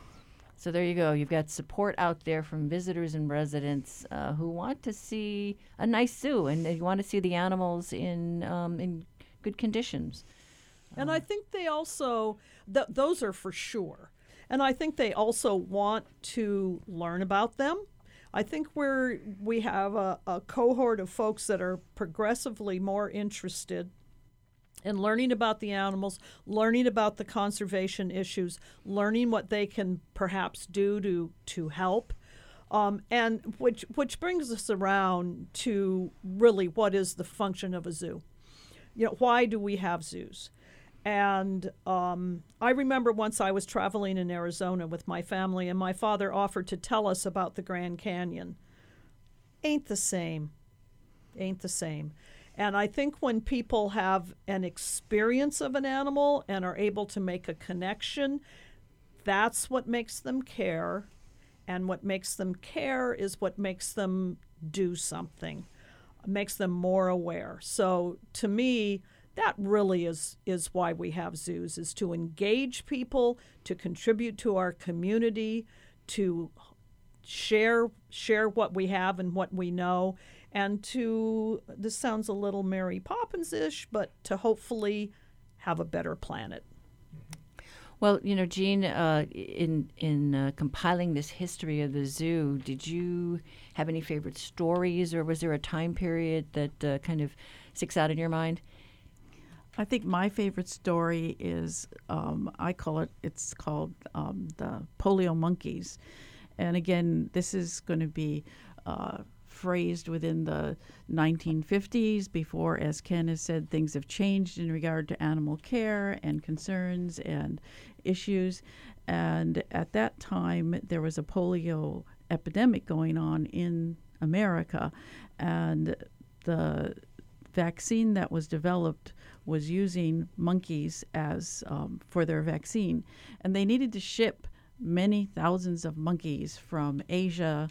[SPEAKER 1] So there you go. You've got support out there from visitors and residents uh, who want to see a nice zoo, and they want to see the animals in um, in good conditions.
[SPEAKER 3] And I think they also, th- those are for sure. And I think they also want to learn about them. I think we're, we have a, a cohort of folks that are progressively more interested in learning about the animals, learning about the conservation issues, learning what they can perhaps do to, to help. Um, and which, which brings us around to really what is the function of a zoo. You know, why do we have zoos? And um, I remember once I was traveling in Arizona with my family, and my father offered to tell us about the Grand Canyon. Ain't the same. Ain't the same. And I think when people have an experience of an animal and are able to make a connection, that's what makes them care. And what makes them care is what makes them do something, makes them more aware. So to me, that really is, is why we have zoos, is to engage people, to contribute to our community, to share share what we have and what we know, and to, this sounds a little Mary Poppins-ish, but to hopefully have a better planet.
[SPEAKER 1] Well, you know, Jean, uh, in in uh, compiling this history of the zoo, did you have any favorite stories, or was there a time period that uh, kind of sticks out in your mind?
[SPEAKER 4] I think my favorite story is, um, I call it, it's called um, the polio monkeys. And again, this is going to be uh, phrased within the nineteen fifties before, as Ken has said, things have changed in regard to animal care and concerns and issues. And at that time, there was a polio epidemic going on in America. And the vaccine that was developed was using monkeys as um, for their vaccine, and they needed to ship many thousands of monkeys from Asia.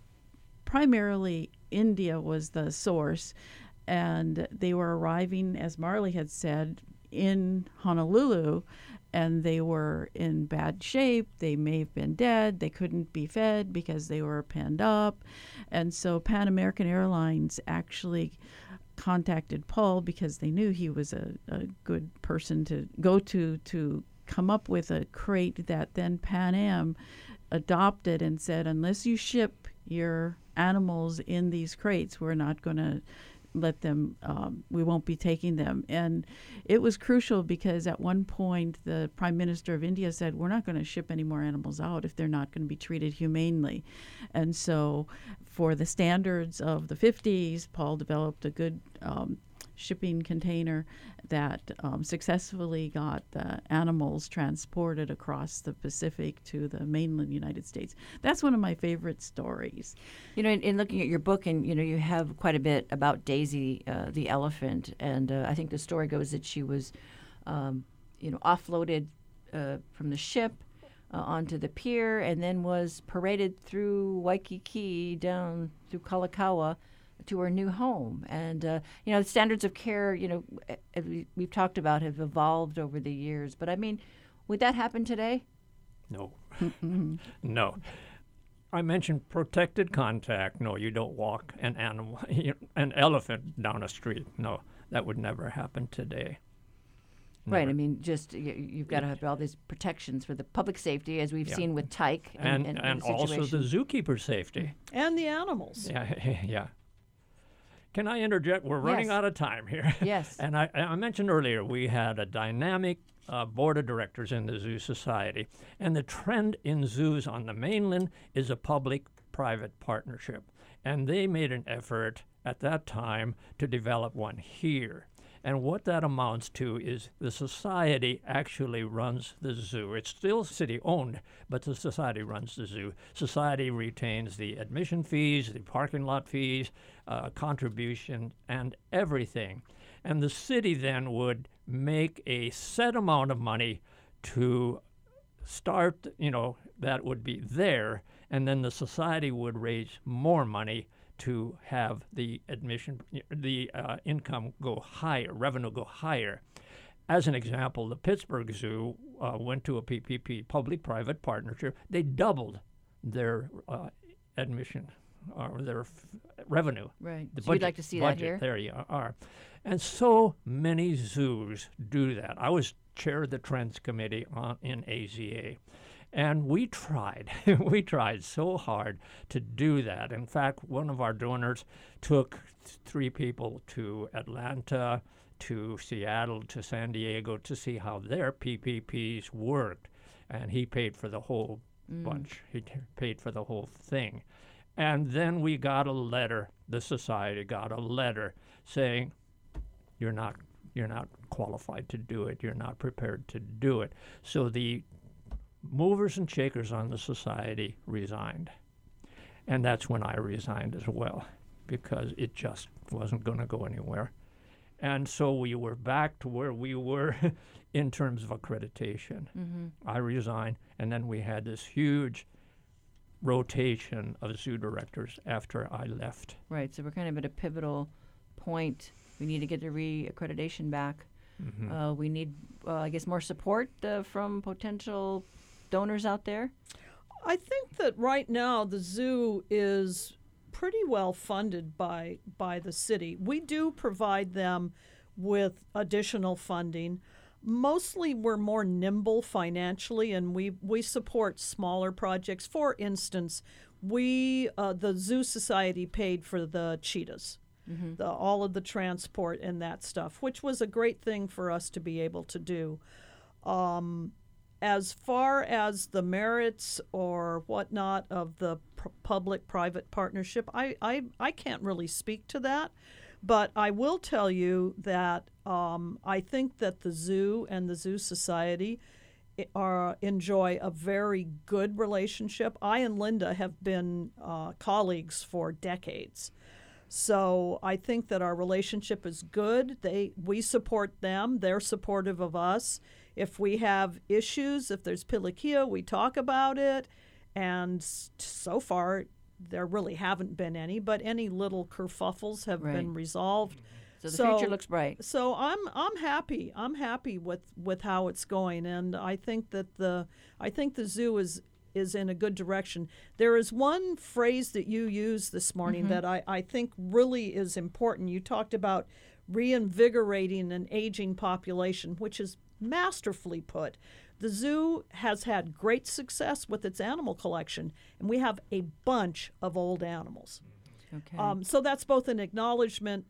[SPEAKER 4] Primarily, India was the source, and they were arriving, as Marley had said, in Honolulu, and they were in bad shape. They may have been dead. They couldn't be fed because they were penned up, and so Pan American Airlines actually contacted Paul because they knew he was a, a good person to go to to come up with a crate that then Pan Am adopted and said, unless you ship your animals in these crates, we're not going to let them, um, we won't be taking them. And it was crucial because at one point the Prime Minister of India said, we're not going to ship any more animals out if they're not going to be treated humanely. And so for the standards of the fifties, Paul developed a good um, shipping container that um, successfully got the animals transported across the Pacific to the mainland United States. That's one of my favorite stories.
[SPEAKER 1] You know, in, in looking at your book, and you know, you have quite a bit about Daisy, uh, the elephant, and uh, I think the story goes that she was, um, you know, offloaded uh, from the ship uh, onto the pier, and then was paraded through Waikiki down through Kalakaua to her new home. And, uh, you know, the standards of care, you know, as we, we've talked about, have evolved over the years. But, I mean, would that happen today?
[SPEAKER 2] No. No. I mentioned protected contact. No, you don't walk an animal, an elephant down a street. No, that would never happen today.
[SPEAKER 1] Right.
[SPEAKER 2] Never.
[SPEAKER 1] I mean, just you, you've got to have all these protections for the public safety, as we've
[SPEAKER 2] Yeah.
[SPEAKER 1] seen with Tyke.
[SPEAKER 2] And,
[SPEAKER 1] and,
[SPEAKER 2] and,
[SPEAKER 1] and the
[SPEAKER 2] also the
[SPEAKER 1] situation.
[SPEAKER 2] zookeeper safety.
[SPEAKER 3] And the animals.
[SPEAKER 2] Yeah, yeah. Can I interject? We're running
[SPEAKER 1] Yes.
[SPEAKER 2] out of time here.
[SPEAKER 1] Yes.
[SPEAKER 2] And I, I mentioned earlier we had a dynamic uh, board of directors in the Zoo Society. And the trend in zoos on the mainland is a public-private partnership. And they made an effort at that time to develop one here. And what that amounts to is the society actually runs the zoo. It's still city-owned, but the society runs the zoo. Society retains the admission fees, the parking lot fees, uh, contribution, and everything. And the city then would make a set amount of money to start, you know, that would be there, and then the society would raise more money to have the admission, the uh, income go higher, revenue go higher. As an example, the Pittsburgh Zoo uh, went to a P P P, public-private partnership. They doubled their uh, admission or their f- revenue.
[SPEAKER 1] Right.
[SPEAKER 2] The
[SPEAKER 1] So
[SPEAKER 2] budget,
[SPEAKER 1] you'd like to see
[SPEAKER 2] budget,
[SPEAKER 1] that here?
[SPEAKER 2] There you are. And so many zoos do that. I was chair of the Trends Committee on, in A Z A. And we tried, we tried so hard to do that. In fact, one of our donors took th- three people to Atlanta, to Seattle, to San Diego to see how their P P Ps worked. And he paid for the whole
[SPEAKER 1] Mm.
[SPEAKER 2] bunch. He t- paid for the whole thing. And then we got a letter, the society got a letter saying, you're not, you're not qualified to do it. You're not prepared to do it. So the movers and shakers on the society resigned. And that's when I resigned as well, because it just wasn't going to go anywhere. And so we were back to where we were in terms of accreditation.
[SPEAKER 1] Mm-hmm.
[SPEAKER 2] I resigned, and then we had this huge rotation of zoo directors after I left.
[SPEAKER 1] Right. So we're kind of at a pivotal point. We need to get the re-accreditation back.
[SPEAKER 2] Mhm.
[SPEAKER 1] Uh, we need, uh, I guess, more support uh, from potential donors out there.
[SPEAKER 3] I think that right now the zoo is pretty well funded by by the city. We do provide them with additional funding. Mostly we're more nimble financially, and we, we support smaller projects. For instance, we uh, the Zoo Society paid for the cheetahs,
[SPEAKER 1] Mm-hmm.
[SPEAKER 3] the, all of the transport and that stuff, which was a great thing for us to be able to do. Um, as far as the merits or whatnot of the pr- public-private partnership, I, I, I can't really speak to that. But I will tell you that um, I think that the zoo and the Zoo Society i- are enjoy a very good relationship. I and Linda have been uh, colleagues for decades. So I think that our relationship is good. They we support them. They're supportive of us. If we have issues, if there's pilikia, we talk about it. And s- so far, there really haven't been any, but any little kerfuffles have
[SPEAKER 1] Right.
[SPEAKER 3] been resolved.
[SPEAKER 1] So the future looks bright.
[SPEAKER 3] So I'm I'm happy. I'm happy with, with how it's going, and I think that the I think the zoo is is in a good direction. There is one phrase that you used this morning
[SPEAKER 1] Mhm.
[SPEAKER 3] that I, I think really is important. You talked about reinvigorating an aging population, which is masterfully put. The zoo has had great success with its animal collection, and we have a bunch of old animals.
[SPEAKER 1] Okay.
[SPEAKER 3] Um, so that's both an acknowledgement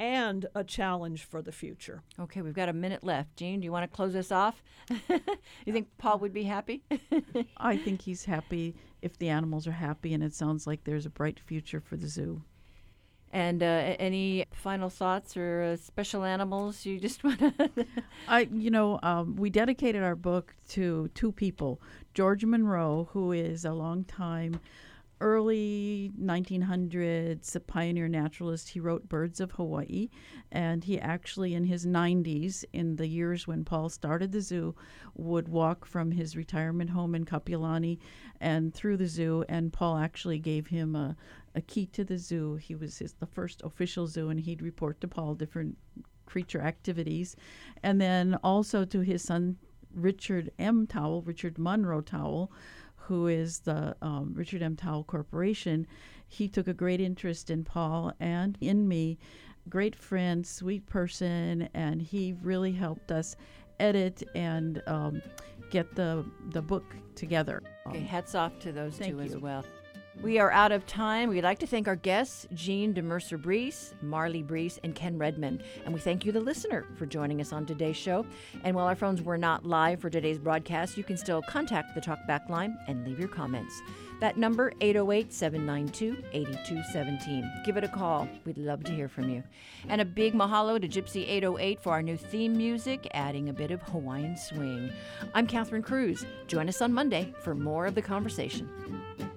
[SPEAKER 3] and a challenge for the future.
[SPEAKER 1] Okay, we've got a minute left. Jean, do you want to close us off? You think Paul would be happy?
[SPEAKER 4] I think he's happy if the animals are happy, and it sounds like there's a bright future for the zoo.
[SPEAKER 1] And uh, any final thoughts or uh, special animals you just want to?
[SPEAKER 4] I, you know, um, we dedicated our book to two people. George Monroe, who is a long-time, early nineteen hundreds pioneer naturalist. He wrote Birds of Hawaii, and he actually, in his nineties, in the years when Paul started the zoo, would walk from his retirement home in Kapiolani and through the zoo, and Paul actually gave him a, a key to the zoo. He was his, the first official zoo, and he'd report to Paul different creature activities. And then also to his son, Richard M. Towell, Richard Monroe Towell, who is the um, Richard M. Towell Corporation. He took a great interest in Paul and in me. Great friend, sweet person, and he really helped us edit and um, get the the book together.
[SPEAKER 1] Okay, hats off to those
[SPEAKER 4] Thank
[SPEAKER 1] two as
[SPEAKER 4] you.
[SPEAKER 1] well. We are out of time. We'd like to thank our guests, Jean de Mercer-Breese, Marley Breese, and Ken Redmond. And we thank you, the listener, for joining us on today's show. And while our phones were not live for today's broadcast, you can still contact the Talkback line and leave your comments. That number, eight oh eight, seven nine two, eight two one seven. Give it a call. We'd love to hear from you. And a big mahalo to Gypsy eight oh eight for our new theme music, adding a bit of Hawaiian swing. I'm Catherine Cruz. Join us on Monday for more of the conversation.